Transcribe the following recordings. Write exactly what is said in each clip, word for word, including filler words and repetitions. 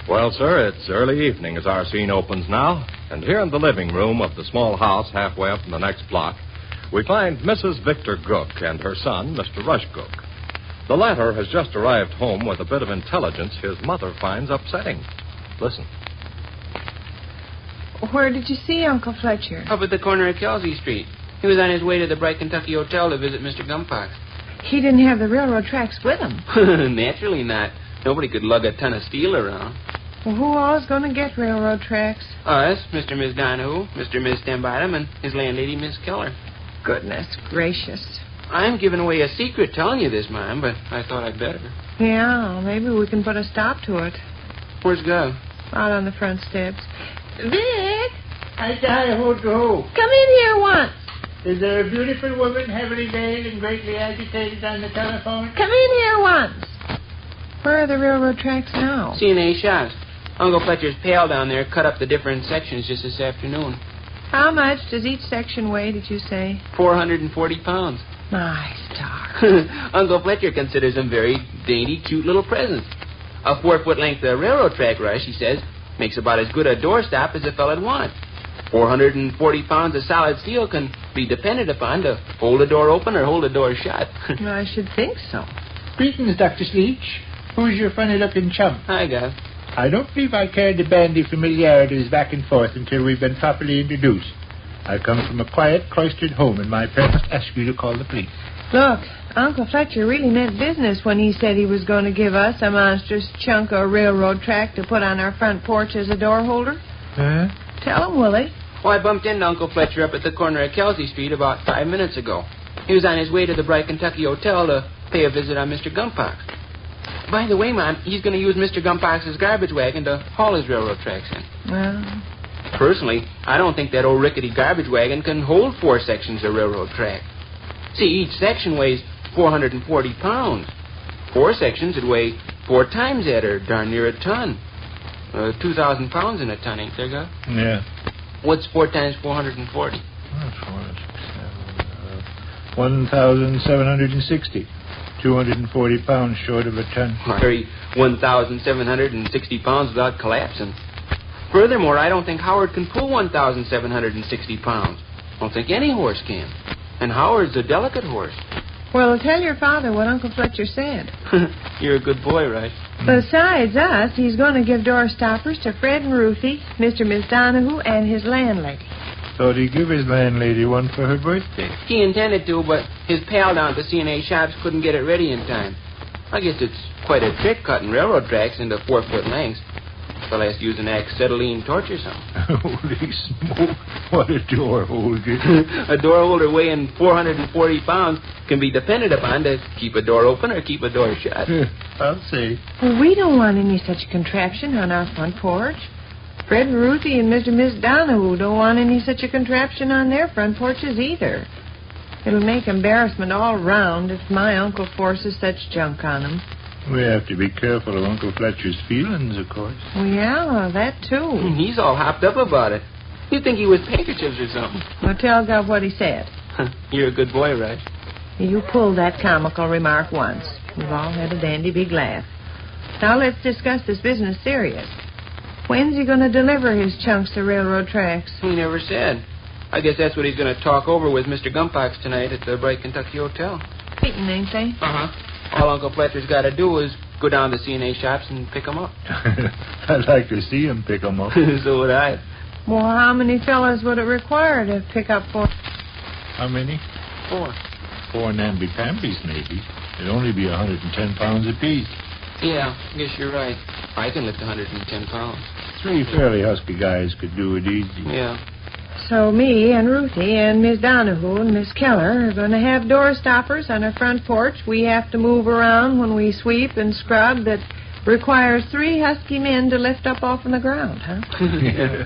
Well, sir, it's early evening as our scene opens now. And here in the living room of the small house halfway up in the next block, we find Missus Victor Gook and her son, Mister Rush Gook. The latter has just arrived home with a bit of intelligence his mother finds upsetting. Listen. Where did you see Uncle Fletcher? Up at the corner of Kelsey Street. He was on his way to the Bright Kentucky Hotel to visit Mister Gumpox. He didn't have the railroad tracks with him. Naturally not. Nobody could lug a ton of steel around. Well, who all's going to get railroad tracks? Us, Mister and Miss Donahue, Mister and Miss Stembottom, and his landlady, Miss Keller. Goodness gracious. I'm giving away a secret telling you this, Mom, but I thought I'd better. Yeah, maybe we can put a stop to it. Where's Gov? Out on the front steps. Vic! I die, who go? Come in here once. Is there a beautiful woman, heavily veiled and greatly agitated on the telephone? Come in here once. Where are the railroad tracks now? C and A shops. Uncle Fletcher's pal down there cut up the different sections just this afternoon. How much does each section weigh, did you say? four hundred forty pounds. My stars. Uncle Fletcher considers them very dainty, cute little presents. A four-foot length of railroad track rush, he says, makes about as good a doorstop as a fella'd want. four hundred forty pounds of solid steel can be depended upon to hold a door open or hold a door shut. I should think so. Greetings, Doctor Sleech. Who's your funny-looking chum? Hi, Gov. I don't believe I care to bandy familiarities back and forth until we've been properly introduced. I come from a quiet, cloistered home, and my parents asked you to call the police. Look, Uncle Fletcher really meant business when he said he was going to give us a monstrous chunk of railroad track to put on our front porch as a door holder. Huh? Tell him, Willie. Well, I bumped into Uncle Fletcher up at the corner of Kelsey Street about five minutes ago. He was on his way to the Bright Kentucky Hotel to pay a visit on Mister Gumpox. By the way, Mom, he's going to use Mister Gumpox's garbage wagon to haul his railroad tracks in. Well... Personally, I don't think that old rickety garbage wagon can hold four sections of railroad track. See, each section weighs four hundred forty pounds. Four sections would weigh four times that, or darn near a ton. Uh, two thousand pounds in a ton, ain't there, Gov? Yeah. What's four times four hundred forty? That's four, six, seven, uh, one thousand seven hundred sixty. two hundred forty pounds short of a ton. Carry one thousand seven hundred sixty pounds without collapsing. Furthermore, I don't think Howard can pull one thousand seven hundred sixty pounds. I don't think any horse can. And Howard's a delicate horse. Well, tell your father what Uncle Fletcher said. You're a good boy, right? Besides us, he's going to give door stoppers to Fred and Ruthie, Mister and Miss Donahue, and his landlady. Thought he'd give his landlady one for her birthday. He intended to, but his pal down at the C and A shops couldn't get it ready in time. I guess it's quite a trick cutting railroad tracks into four-foot lengths. Well, has to use an acetylene torch or something. Holy smoke. What a door holder. A door holder weighing four hundred forty pounds can be depended upon to keep a door open or keep a door shut. I'll say. Well, we don't want any such contraption on our front porch. Fred and Ruthie and Mister and Miss Donahue don't want any such a contraption on their front porches either. It'll make embarrassment all round if my uncle forces such junk on them. We have to be careful of Uncle Fletcher's feelings, of course. Well, yeah, that too. He's all hopped up about it. You'd think he was handkerchiefs or something. Well, tell Gov what he said. You're a good boy, right? You pulled that comical remark once. We've all had a dandy big laugh. Now let's discuss this business serious. When's he going to deliver his chunks of railroad tracks? He never said. I guess that's what he's going to talk over with Mister Gumpox tonight at the Bright Kentucky Hotel. Waiting, ain't they? Uh-huh. All Uncle Fletcher's got to do is go down to C and A shops and pick 'em up. I'd like to see him pick 'em up. So would I. Well, how many fellas would it require to pick up for? How many? Four. Four namby-pambies, maybe. It'd only be one hundred ten pounds apiece. Yeah, I guess you're right. I can lift one hundred ten pounds. Three fairly husky guys could do it easy. Yeah. So me and Ruthie and Miss Donahue and Miss Keller are going to have door stoppers on our front porch. We have to move around when we sweep and scrub that requires three husky men to lift up off on the ground, huh? Yeah.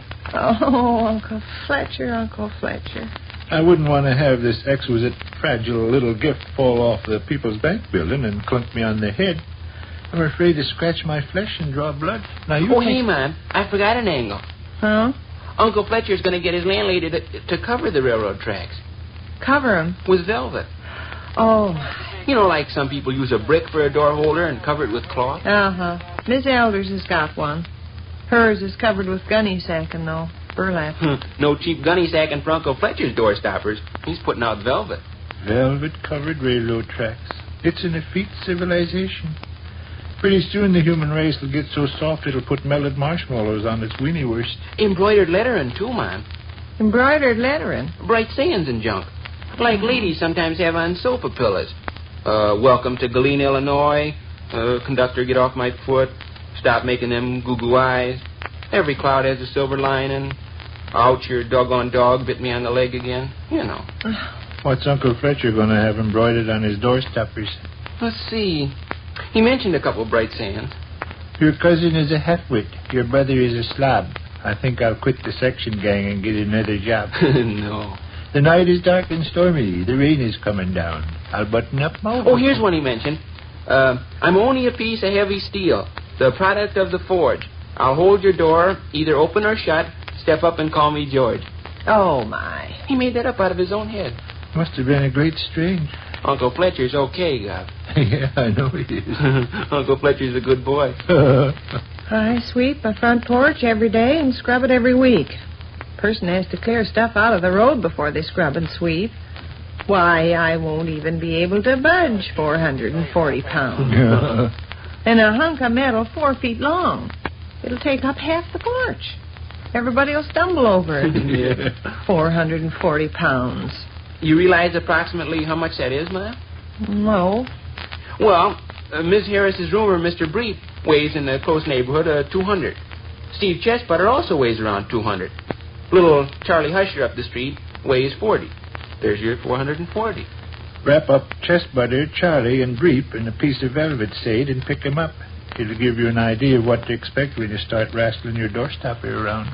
Oh, Uncle Fletcher, Uncle Fletcher. I wouldn't want to have this exquisite, fragile little gift fall off the People's Bank building and clunk me on the head. I'm afraid to scratch my flesh and draw blood. Now you Oh, think... hey, man, I forgot an angle. Huh? Uncle Fletcher's going to get his landlady to, to cover the railroad tracks. Cover 'em? With velvet. Oh. You know, like some people use a brick for a door holder and cover it with cloth. Uh-huh. Miss Elders has got one. Hers is covered with gunny sacking, though. Burlap. No cheap gunny sacking for Uncle Fletcher's door stoppers. He's putting out velvet. Velvet-covered railroad tracks. It's an effete civilization. Pretty soon the human race will get so soft it'll put melted marshmallows on its weenie wurst. Embroidered lettering, too, Mom. Embroidered lettering. Bright sayings and junk. Like ladies sometimes have on sofa pillows. Uh, welcome to Galena, Illinois. Uh, conductor, get off my foot. Stop making them goo-goo eyes. Every cloud has a silver lining. Ouch, your doggone dog bit me on the leg again. You know. What's Uncle Fletcher going to have embroidered on his door stoppers? Let's see. He mentioned a couple of bright sayings. Your cousin is a half-wit. Your brother is a slob. I think I'll quit the section gang and get another job. No. The night is dark and stormy. The rain is coming down. I'll button up my... Oh, here's one he mentioned. Uh, I'm only a piece of heavy steel, the product of the forge. I'll hold your door, either open or shut. Step up and call me George. Oh, my. He made that up out of his own head. Must have been a great strain. Uncle Fletcher's okay, Gov. Yeah, I know he is. Uncle Fletcher's a good boy. I sweep my front porch every day and scrub it every week. Person has to clear stuff out of the road before they scrub and sweep. Why, I won't even be able to budge four hundred forty pounds. And a hunk of metal four feet long. It'll take up half the porch. Everybody will stumble over it. Yeah. four hundred forty pounds. You realize approximately how much that is, Ma? No. Well, uh, Miss Harris's roomer, Mister Breep, weighs in the close neighborhood of two hundred. Steve Chestbutter also weighs around two hundred. Little Charlie Husher up the street weighs forty. There's your four hundred forty. Wrap up Chestbutter, Charlie, and Breep in a piece of velvet sade and pick 'em up. It'll give you an idea of what to expect when you start wrestling your doorstopper around.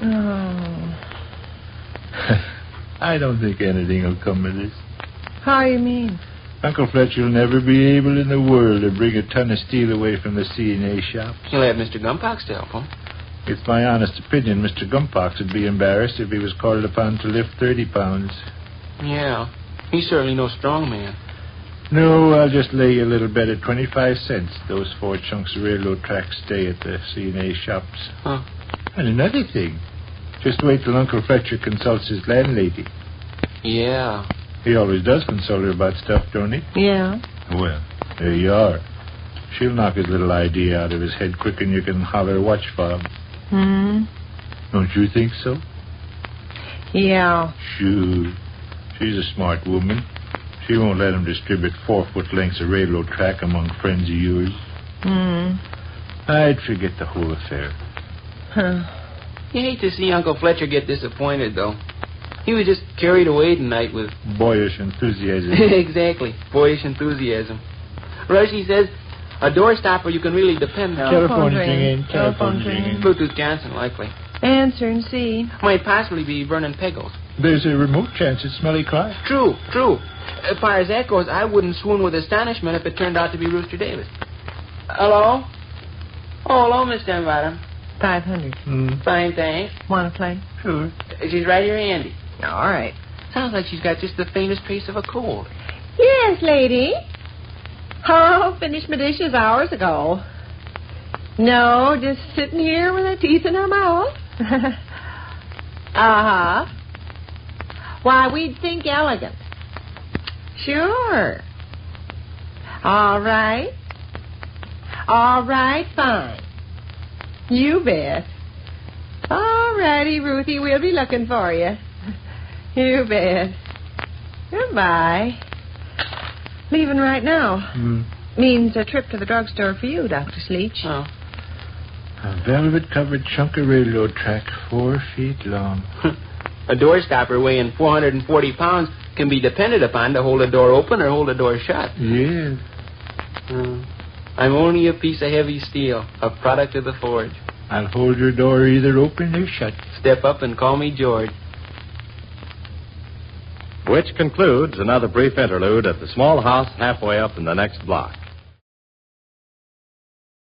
Oh. I don't think anything will come of this. How you mean? Uncle Fletcher will never be able in the world to bring a ton of steel away from the C and A shops. He'll have Mister Gumpox to help him. It's my honest opinion Mister Gumpox would be embarrassed if he was called upon to lift thirty pounds. Yeah, he's certainly no strong man. No, I'll just lay you a little bet at twenty-five cents. Those four chunks of railroad tracks stay at the C and A shops. Huh. And another thing, just wait till Uncle Fletcher consults his landlady. Yeah. He always does consult her about stuff, don't he? Yeah. Well, there you are. She'll knock his little idea out of his head quicker than you can holler watch fob. Hmm. Don't you think so? Yeah. Sure. She's a smart woman. She won't let him distribute four-foot lengths of railroad track among friends of yours. Hmm. I'd forget the whole affair. Huh. You hate to see Uncle Fletcher get disappointed, though. He was just carried away tonight with... boyish enthusiasm. Exactly. Boyish enthusiasm. Rushy says a door stopper you can really depend on. Telephone ringing. ringing. Telephone Telephone ringing. ringing. Bluetooth Johnson, likely. Answer and see. Might possibly be Vernon Peggles. There's a remote chance it's Smelly Clark. True, true. As far as that goes, I wouldn't swoon with astonishment if it turned out to be Rooster Davis. Hello? Oh, hello, Miss Dunbottom. Five hundred. Mm. Fine, thanks. Want to play? Sure. She's right here handy. All right. Sounds like she's got just the faintest trace of a cold. Yes, lady. Oh, finished my dishes hours ago. No, just sitting here with her teeth in her mouth. Uh-huh. Why, we'd think elegant. Sure. All right. All right, fine. You bet. All righty, Ruthie, we'll be looking for you. You bet. Goodbye. Leaving right now. Mm. Means a trip to the drugstore for you, Doctor Sleech. Oh. A velvet-covered chunk of railroad track, four feet long. A door stopper weighing four hundred forty pounds can be depended upon to hold a door open or hold a door shut. Yes. Uh, I'm only a piece of heavy steel, a product of the forge. I'll hold your door either open or shut. Step up and call me George. Which concludes another brief interlude at the small house halfway up in the next block.